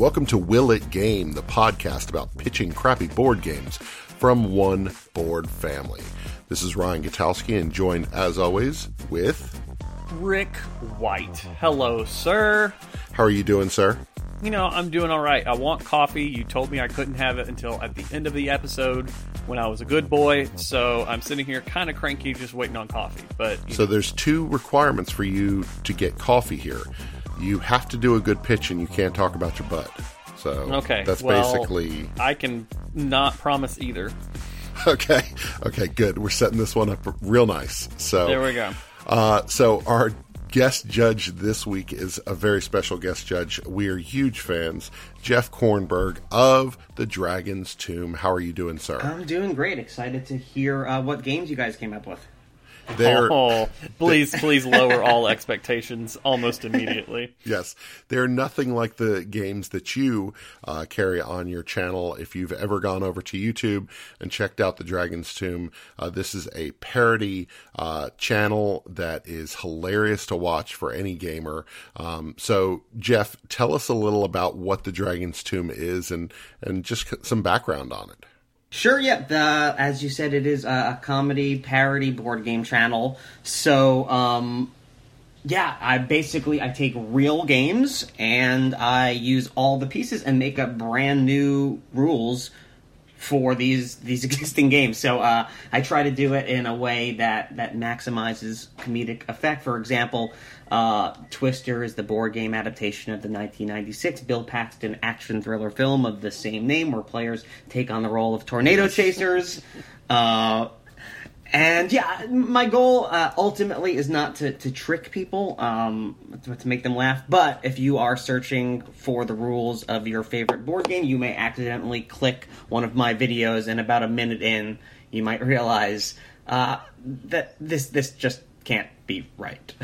Welcome to Will It Game, the podcast about pitching crappy board games from one board family. This is Ryan Gutowski, and joined, as always, with... Rick White. Hello, sir. How are you doing, sir? You know, I'm doing all right. I want coffee. You told me I couldn't have it until at the end of the episode when I was a good boy, so I'm sitting here kind of cranky just waiting on coffee. But So there's two requirements for you to get coffee here. You have to do a good pitch, and you can't talk about your butt. So okay, that's well, basically... I can not promise either. Okay, good. We're setting this one up real nice. So there we go. So our guest judge this week is a very special guest judge. We are huge fans. Jeff Kornberg of the Dragon's Tomb. How are you doing, sir? I'm doing great. Excited to hear what games you guys came up with. Please lower all expectations almost immediately. Yes. They're nothing like the games that you carry on your channel. If you've ever gone over to YouTube and checked out the Dragon's Tomb, this is a parody channel that is hilarious to watch for any gamer. So, Jeff, tell us a little about what the Dragon's Tomb is and just some background on it. Sure, yeah. As you said, it is a comedy parody board game channel. So, I take real games and I use all the pieces and make up brand new rules for these existing games. So I try to do it in a way that maximizes comedic effect. For example, Twister is the board game adaptation of the 1996 Bill Paxton action thriller film of the same name, where players take on the role of tornado chasers. And yeah, my goal ultimately is not to trick people, to make them laugh. But if you are searching for the rules of your favorite board game, you may accidentally click one of my videos, and about a minute in, you might realize that this just can't be right.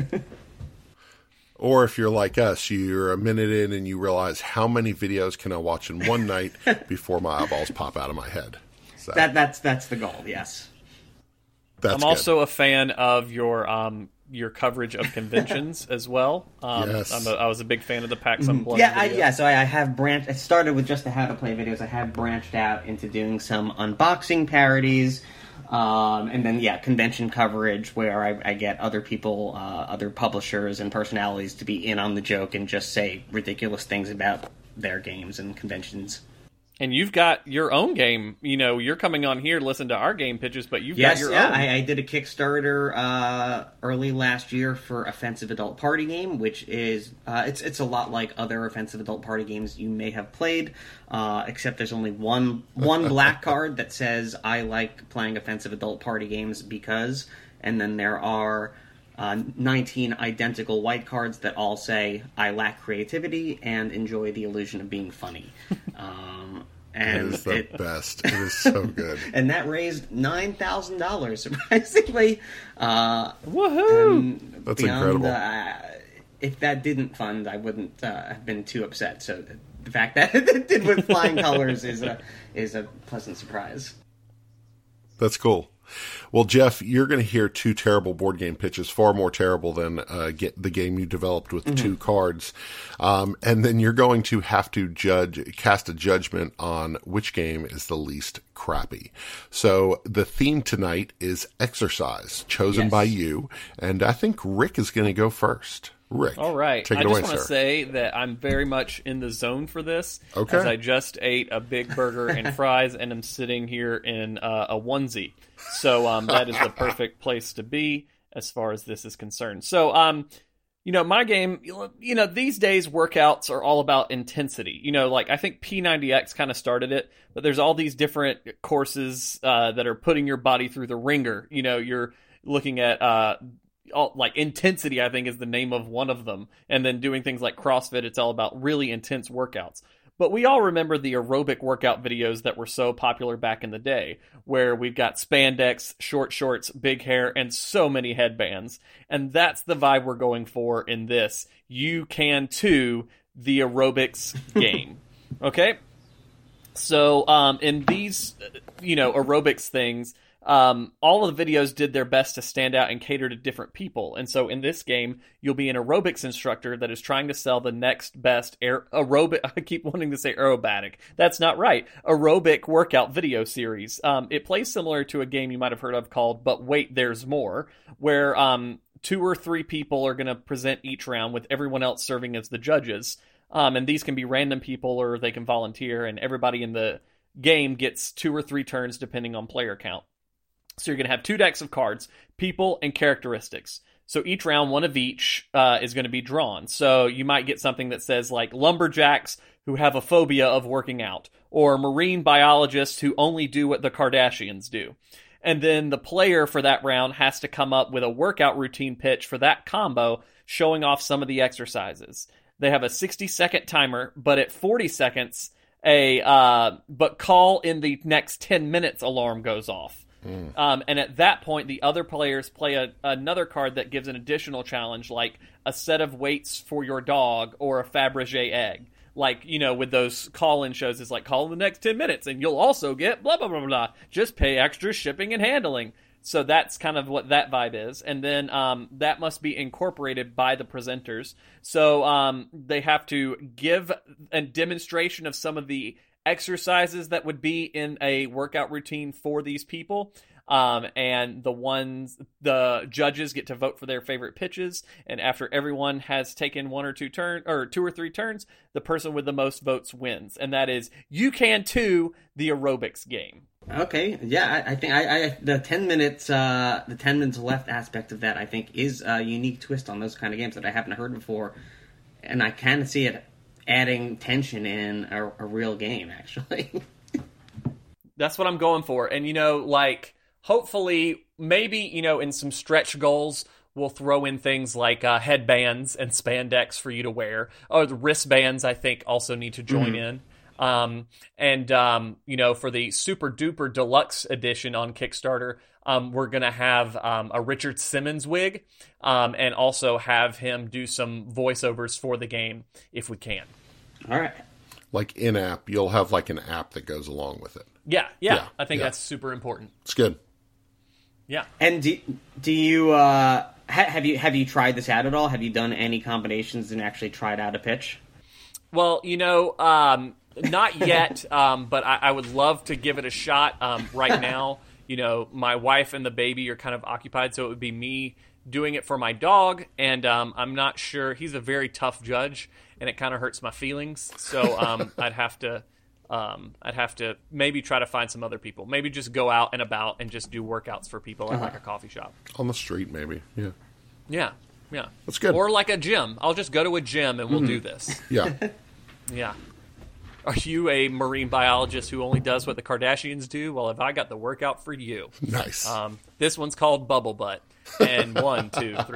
Or if you're like us, you're a minute in and you realize, how many videos can I watch in one night before my eyeballs pop out of my head? So that's the goal, yes. I'm also a fan of your coverage of conventions as well. Yes. I was a big fan of the PAX Unplugged. So I have branched. I started with just the how to play videos. I have branched out into doing some unboxing parodies, and then convention coverage where I get other people, other publishers and personalities to be in on the joke and just say ridiculous things about their games and conventions. And you've got your own game. You know, you're coming on here to listen to our game pitches, but you've got your own. I did a Kickstarter early last year for Offensive Adult Party Game, which is it's a lot like other Offensive Adult Party games you may have played, except there's only one black card that says I like playing Offensive Adult Party games because, and then there are 19 identical white cards that all say I lack creativity and enjoy the illusion of being funny. And it is the best. It is so good. And that raised $9,000, surprisingly. Woohoo! That's incredible. If that didn't fund, I wouldn't have been too upset. So the fact that it did with flying colors is a pleasant surprise. That's cool. Well, Jeff, you're going to hear two terrible board game pitches, far more terrible than the game you developed with the two cards. And then you're going to have to cast a judgment on which game is the least crappy. So the theme tonight is exercise, chosen by you. And I think Rick is going to go first. Rick, all right. Take it away, I just want to say that I'm very much in the zone for this. Okay. As I just ate a big burger and fries, and I'm sitting here in a onesie. So that is the perfect place to be as far as this is concerned. So, my game, these days workouts are all about intensity. Like I think P90X kind of started it, but there's all these different courses that are putting your body through the ringer. You're looking at intensity, I think, is the name of one of them. And then doing things like CrossFit, it's all about really intense workouts. But we all remember the aerobic workout videos that were so popular back in the day, where we've got spandex, short shorts, big hair, and so many headbands. And that's the vibe we're going for in this. You can too, the aerobics game. Okay? So in these, aerobics things, all of the videos did their best to stand out and cater to different people. And so in this game, you'll be an aerobics instructor that is trying to sell the next best aerobic. I keep wanting to say aerobatic. That's not right. Aerobic workout video series. It plays similar to a game you might have heard of called But Wait, There's More, where 2 or 3 people are going to present each round with everyone else serving as the judges. And these can be random people or they can volunteer, and everybody in the game gets 2 or 3 turns depending on player count. So you're going to have 2 decks of cards, people and characteristics. So each round, one of each is going to be drawn. So you might get something that says like lumberjacks who have a phobia of working out, or marine biologists who only do what the Kardashians do. And then the player for that round has to come up with a workout routine pitch for that combo, showing off some of the exercises. They have a 60-second timer, but at 40 seconds, but call in the next 10 minutes alarm goes off. And at that point, the other players play another card that gives an additional challenge, like a set of weights for your dog or a Fabergé egg. Like, with those call-in shows, it's like, call in the next 10 minutes, and you'll also get blah, blah, blah, blah. Just pay extra shipping and handling. So that's kind of what that vibe is. And then that must be incorporated by the presenters. So they have to give a demonstration of some of the exercises that would be in a workout routine for these people. And the judges get to vote for their favorite pitches. And after everyone has taken 1 or 2 turns, or 2 or 3 turns, the person with the most votes wins. And that is You Can Too, the aerobics game. Okay, yeah, I think I the 10 minutes left aspect of that, I think, is a unique twist on those kind of games that I haven't heard before, and I kind of see it adding tension in a real game, actually. That's what I'm going for, and hopefully, maybe in some stretch goals, we'll throw in things like headbands and spandex for you to wear. Oh, the wristbands, I think, also need to join in. For the Super Duper Deluxe Edition on Kickstarter, we're going to have a Richard Simmons wig, and also have him do some voiceovers for the game if we can. All right. Like in-app, you'll have like an app that goes along with it. Yeah. I think that's super important. It's good. Yeah. And do you have you tried this out at all? Have you done any combinations and actually tried out a pitch? Well, not yet, but I would love to give it a shot. Right now, my wife and the baby are kind of occupied, so it would be me doing it for my dog, and I'm not sure. He's a very tough judge, and it kind of hurts my feelings. So I'd have to maybe try to find some other people. Maybe just go out and about and just do workouts for people at like a coffee shop. On the street, maybe. Yeah. That's good. Or like a gym. I'll just go to a gym and we'll do this. Yeah. Yeah. Are you a marine biologist who only does what the Kardashians do? Well, have I got the workout for you? Nice. This one's called Bubble Butt. And 1, 2, 3.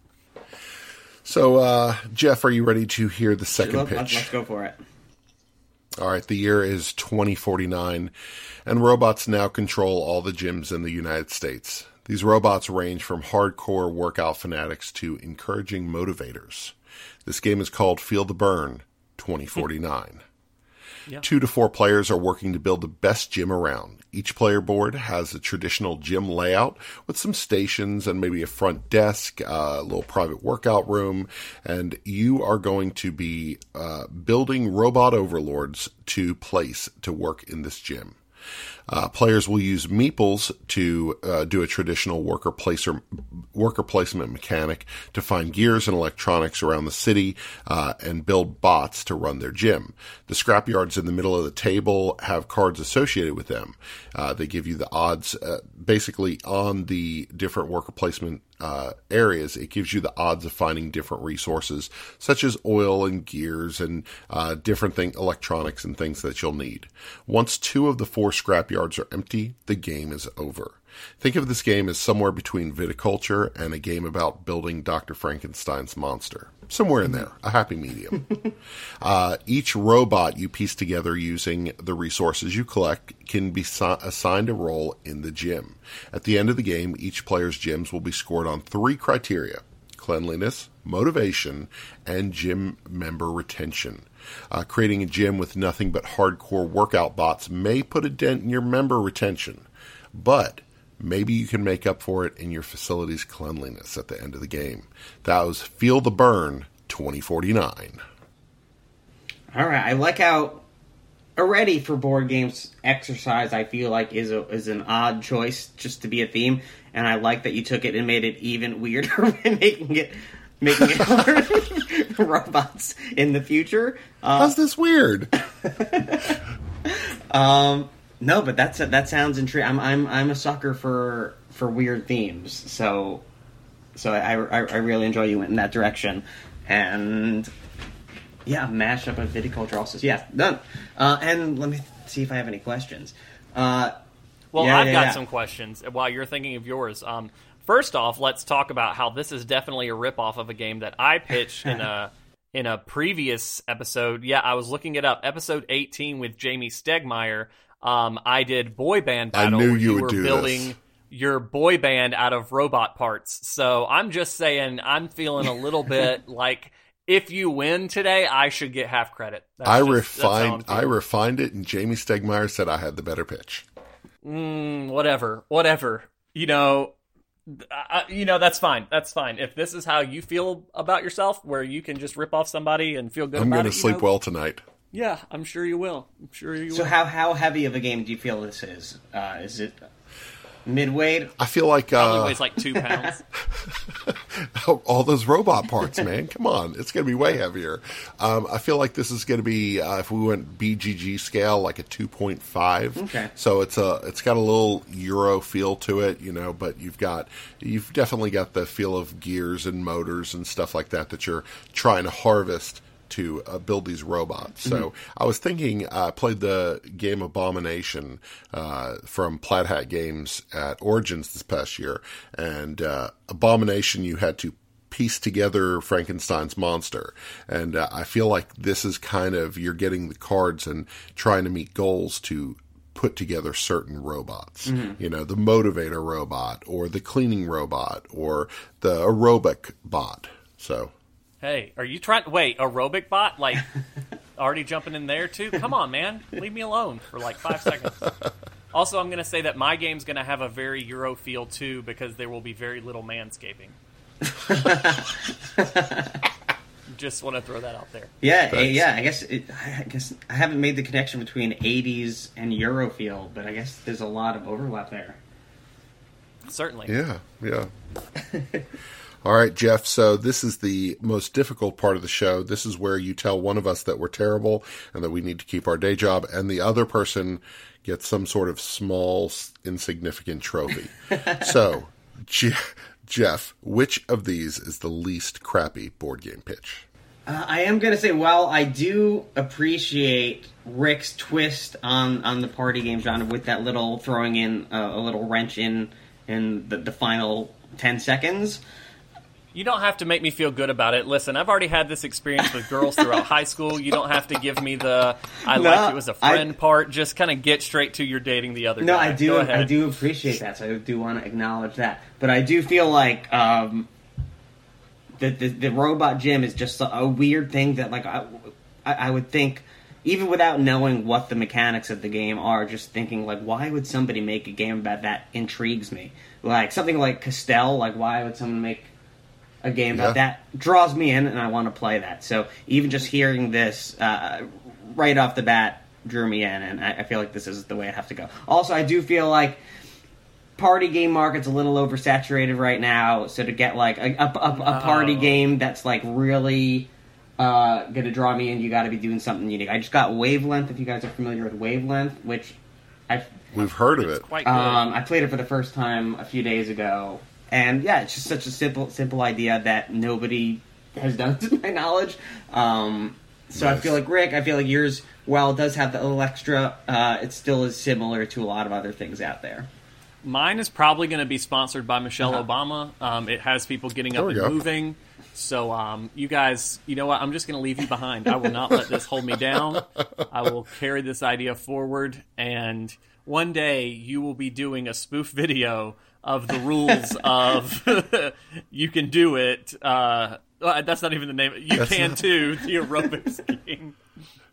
So, Jeff, are you ready to hear the second pitch? Let's go for it. All right, the year is 2049, and robots now control all the gyms in the United States. These robots range from hardcore workout fanatics to encouraging motivators. This game is called Feel the Burn 2049. Yeah. 2 to 4 players are working to build the best gym around. Each player board has a traditional gym layout with some stations and maybe a front desk, a little private workout room, and you are going to be building robot overlords to place to work in this gym. Players will use meeples to do a traditional worker placement mechanic to find gears and electronics around the city and build bots to run their gym. The scrapyards in the middle of the table have cards associated with them. They give you the odds basically on the different worker placement areas. It gives you the odds of finding different resources such as oil and gears and different electronics and things that you'll need. Once 2 of the 4 scrapyards are empty, the game is over. Think of this game as somewhere between viticulture and a game about building Dr. Frankenstein's monster. Somewhere in there, a happy medium. Each robot you piece together using the resources you collect can be assigned a role in the gym. At the end of the game, each player's gyms will be scored on 3 criteria: cleanliness, motivation, and gym member retention. Creating a gym with nothing but hardcore workout bots may put a dent in your member retention, but maybe you can make up for it in your facility's cleanliness at the end of the game. That was Feel the Burn 2049. All right, I like how already for board games, exercise I feel like is an odd choice just to be a theme, and I like that you took it and made it even weirder by making it robots in the future. How's this weird? No, but that sounds intriguing. I'm a sucker for weird themes, so I really enjoy you went in that direction, and yeah, mashup of viticulture also. Yeah, done. And let me see if I have any questions. I've got some questions while you're thinking of yours. First off, let's talk about how this is definitely a ripoff of a game that I pitched in a previous episode. Yeah, I was looking it up. Episode 18 with Jamie Stegmaier. I did Boy Band Battle. I knew where you were would do building this. Your boy band out of robot parts. So I'm just saying, I'm feeling a little bit like if you win today, I should get half credit. I refined it, and Jamie Stegmaier said I had the better pitch. Whatever. That's fine. That's fine. If this is how you feel about yourself, where you can just rip off somebody and feel good I'm about it. going to sleep well tonight. Yeah, I'm sure you will. So how heavy of a game do you feel this is? Is it mid-weight? I feel like... Probably weighs like 2 pounds. all those robot parts, man. Come on. It's going to be way heavier. I feel like this is going to be, if we went BGG scale, like a 2.5. Okay. So it's got a little Euro feel to it, but you've definitely got the feel of gears and motors and stuff like that you're trying to harvest to build these robots. So I was thinking, I played the game Abomination from Plaid Hat Games at Origins this past year, and Abomination, you had to piece together Frankenstein's monster, and I feel like this is kind of, you're getting the cards and trying to meet goals to put together certain robots. The motivator robot, or the cleaning robot, or the aerobic bot. So... Hey, are you trying... Wait, aerobic bot? Like, already jumping in there, too? Come on, man. Leave me alone for, 5 seconds. Also, I'm going to say that my game's going to have a very Euro feel, too, because there will be very little manscaping. Just want to throw that out there. Yeah, I guess I haven't made the connection between 80s and Euro feel, but I guess there's a lot of overlap there. Certainly. Yeah. All right, Jeff, so this is the most difficult part of the show. This is where you tell one of us that we're terrible and that we need to keep our day job, and the other person gets some sort of small, insignificant trophy. So, Jeff, which of these is the least crappy board game pitch? I am going to say, while I do appreciate Rick's twist on the party game genre with that little throwing in a little wrench in the final 10 seconds... You don't have to make me feel good about it. Listen, I've already had this experience with girls throughout high school. You don't have to give me the like you as a friend part. Just kind of get straight to you're dating the other guy. No, I do. I do appreciate that, so I do want to acknowledge that. But I do feel like the robot gym is just a weird thing that, like, I would think, even without knowing what the mechanics of the game are, just thinking, like, why would somebody make a game about that intrigues me? Like, something like Castell, like, why would someone make a game about that draws me in, and I want to play that. So even just hearing this right off the bat drew me in, and I feel like this is the way I have to go. Also, I do feel like party game market's a little oversaturated right now, so to get like a party game that's like really going to draw me in, you got to be doing something unique. I just got Wavelength, if you guys are familiar with Wavelength, which we've heard of it. Quite good. I played it for the first time a few days ago. And yeah, it's just such a simple idea that nobody has done to my knowledge. So nice. I feel like yours, while it does have the little extra, it still is similar to a lot of other things out there. Mine is probably going to be sponsored by Michelle Obama. It has people getting up and moving. So you guys, you know what? I'm just going to leave you behind. I will not let this hold me down. I will carry this idea forward. And one day you will be doing a spoof video of the rules of You Can Do It. That's not even the name. You Can Too, the aerobics game.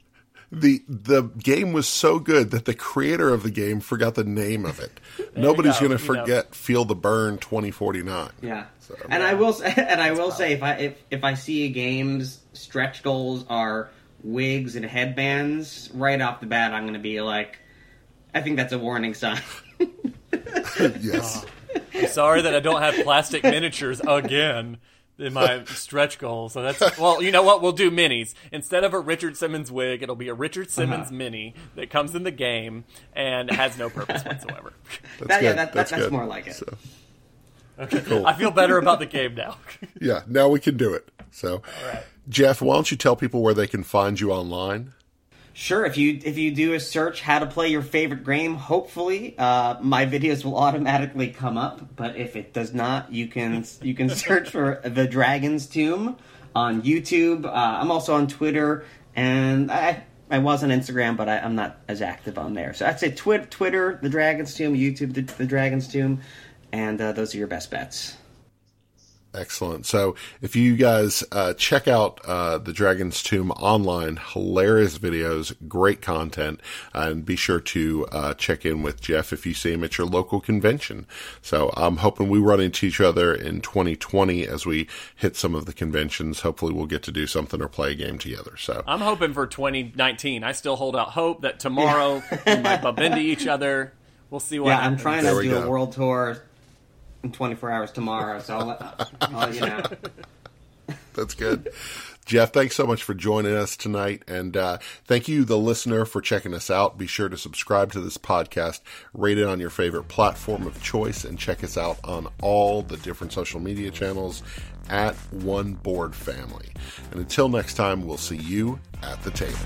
The game was so good that the creator of the game forgot the name of it. Nobody's going to forget Feel the Burn 2049. Yeah. So, and I will say if I see a game's stretch goals are wigs and headbands, right off the bat I'm going to be like, I think that's a warning sign. Yes. I'm sorry that I don't have plastic miniatures again in my stretch goal. So that's, well, you know what? We'll do minis. Instead of a Richard Simmons wig, it'll be a Richard Simmons mini that comes in the game and has no purpose whatsoever. That's more like it. So. Okay, cool. I feel better about the game now. Yeah, now we can do it. So, all right. Jeff, why don't you tell people where they can find you online? Sure. If you do a search how to play your favorite game, hopefully my videos will automatically come up. But if it does not, you can search for The Dragon's Tomb on YouTube. I'm also on Twitter, and I was on Instagram, but I'm not as active on there. So I'd say Twitter, The Dragon's Tomb, YouTube, The Dragon's Tomb, and those are your best bets. Excellent. So if you guys check out The Dragon's Tomb online, hilarious videos, great content, and be sure to check in with Jeff if you see him at your local convention. So I'm hoping we run into each other in 2020 as we hit some of the conventions. Hopefully we'll get to do something or play a game together. So I'm hoping for 2019. I still hold out hope that tomorrow we might bump into each other. We'll see what happens. I'm trying to do a world tour in 24 hours tomorrow, so I'll let you know. That's good. Jeff, thanks so much for joining us tonight, and thank you, the listener, for checking us out. Be sure to subscribe to this podcast, rate it on your favorite platform of choice, and check us out on all the different social media channels at One Board Family. And until next time, we'll see you at the table.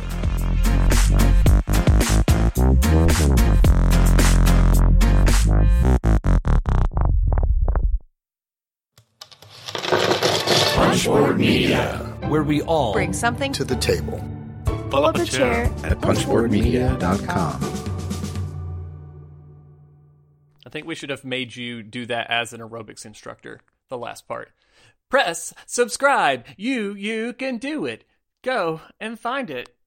Punchboard Media, where we all bring something to the table. Pull up a chair at punchboardmedia.com. I think we should have made you do that as an aerobics instructor, the last part. Press subscribe. You can do it. Go and find it.